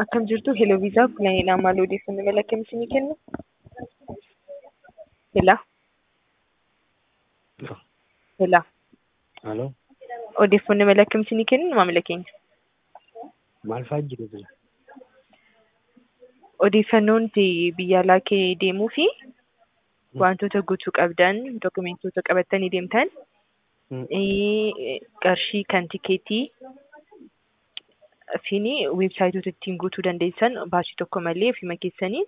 Akkam jirtu hello visa planina maal odeeffannoo mala akkam isinii kennu? Hela. Hela. Halo, Odeeffannoo mala akkam isinii kennu maamila keenya? maal fa'aa jiru jira? Odeeffannoon biyya alaa kee deemuu fi wantoota guutuu qabdan dokumentoota qabattanii deemtan qarshii kan tikeetii fi weebsaayitoota ittiin guutuu dandeessan baasii tokko malee ofuma keessanii